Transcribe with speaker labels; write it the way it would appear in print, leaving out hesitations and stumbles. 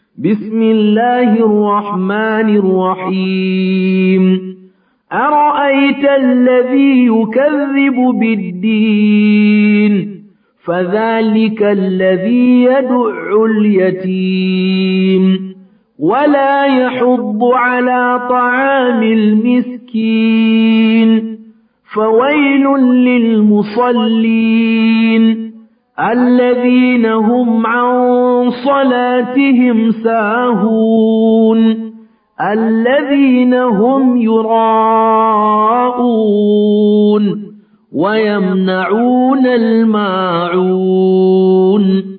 Speaker 1: بسم الله الرحمن الرحيم أرأيت الذي يكذب بالدين فذلك الذي يدع اليتيم ولا يحض على طعام المسكين فويل للمصلين الذين هم عن صلاتهم ساهون الذين هم يراءون ويمنعون الماعون